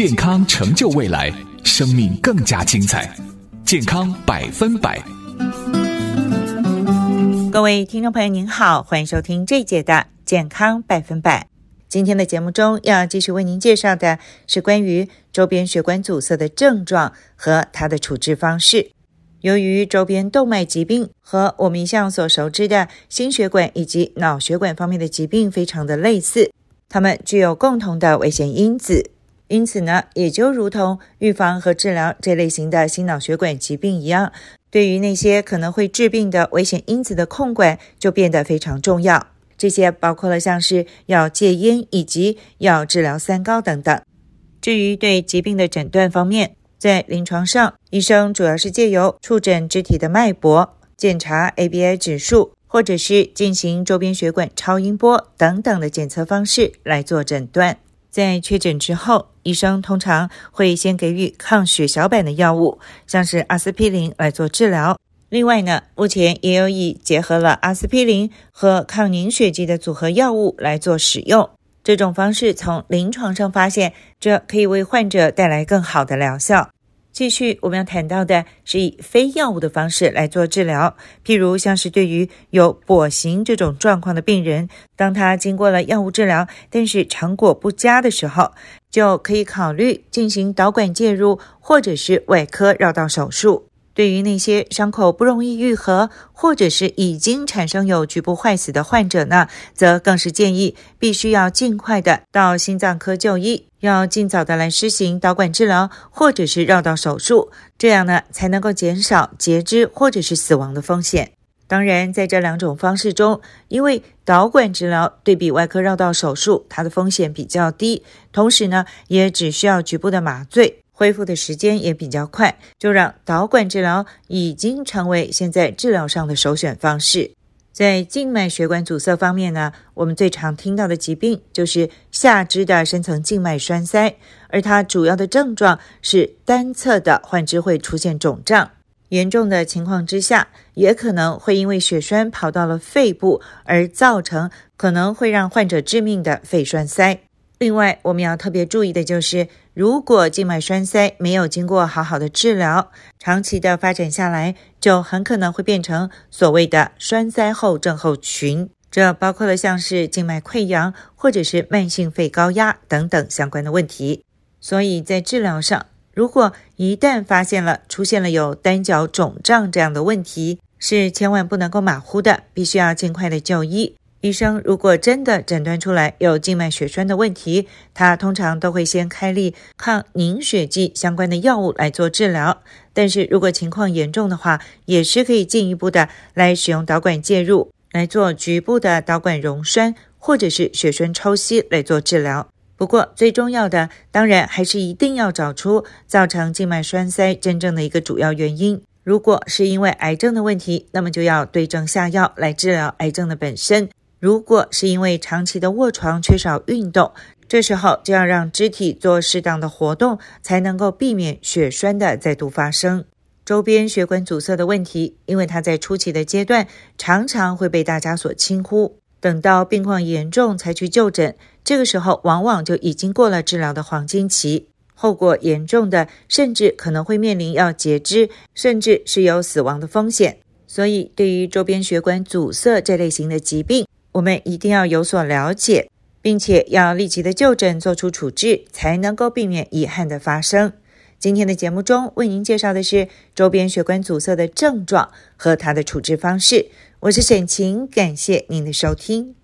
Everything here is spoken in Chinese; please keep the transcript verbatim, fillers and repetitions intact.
健康成就未来，生命更加精彩。健康百分百。 各位听众朋友您好，欢迎收听这一节的健康百分百。今天的节目中要继续为您介绍的是关于周边血管阻塞的症状和它的处置方式。由于周边动脉疾病和我们一向所熟知的心血管以及脑血管方面的疾病非常的类似，它们具有共同的危险因子，因此呢，也就如同预防和治疗这类型的心脑血管疾病一样，对于那些可能会致病的危险因子的控管就变得非常重要。这些包括了像是要戒烟以及要治疗三高等等。至于对疾病的诊断方面，在临床上，医生主要是借由触诊肢体的脉搏、检查 A B I 指数，或者是进行周边血管超音波等等的检测方式来做诊断。在确诊之后，医生通常会先给予抗血小板的药物，像是阿司匹林来做治疗。另外呢，目前也有以结合了阿司匹林和抗凝血剂的组合药物来做使用。这种方式从临床上发现，这可以为患者带来更好的疗效。继续我们要谈到的是以非药物的方式来做治疗，譬如像是对于有跛行这种状况的病人，当他经过了药物治疗，但是成果不佳的时候，就可以考虑进行导管介入或者是外科绕道手术。对于那些伤口不容易愈合，或者是已经产生有局部坏死的患者呢，则更是建议必须要尽快的到心脏科就医，要尽早的来施行导管治疗或者是绕道手术，这样呢才能够减少截肢或者是死亡的风险。当然，在这两种方式中，因为导管治疗对比外科绕道手术，它的风险比较低，同时呢也只需要局部的麻醉，恢复的时间也比较快，就让导管治疗已经成为现在治疗上的首选方式。在静脉血管阻塞方面呢，我们最常听到的疾病就是下肢的深层静脉栓塞，而它主要的症状是单侧的患肢会出现肿胀，严重的情况之下，也可能会因为血栓跑到了肺部，而造成可能会让患者致命的肺栓塞。另外，我们要特别注意的就是，如果静脉栓塞没有经过好好的治疗，长期的发展下来，就很可能会变成所谓的栓塞后症候群。这包括了像是静脉溃疡或者是慢性肺高压等等相关的问题。所以在治疗上，如果一旦发现了出现了有单脚肿胀这样的问题，是千万不能够马虎的，必须要尽快的就医。医生如果真的诊断出来有静脉血栓的问题，他通常都会先开立抗凝血剂相关的药物来做治疗，但是如果情况严重的话，也是可以进一步的来使用导管介入，来做局部的导管溶栓或者是血栓抽吸来做治疗。不过最重要的当然还是一定要找出造成静脉栓塞真正的一个主要原因。如果是因为癌症的问题，那么就要对症下药来治疗癌症的本身。如果是因为长期的卧床缺少运动，这时候就要让肢体做适当的活动，才能够避免血栓的再度发生。周边血管阻塞的问题，因为它在初期的阶段常常会被大家所轻忽，等到病况严重才去就诊，这个时候往往就已经过了治疗的黄金期，后果严重的甚至可能会面临要截肢，甚至是有死亡的风险。所以对于周边血管阻塞这类型的疾病，我们一定要有所了解，并且要立即的就诊做出处置，才能够避免遗憾的发生。今天的节目中为您介绍的是周边血管阻塞的症状和它的处置方式。我是沈晴，感谢您的收听。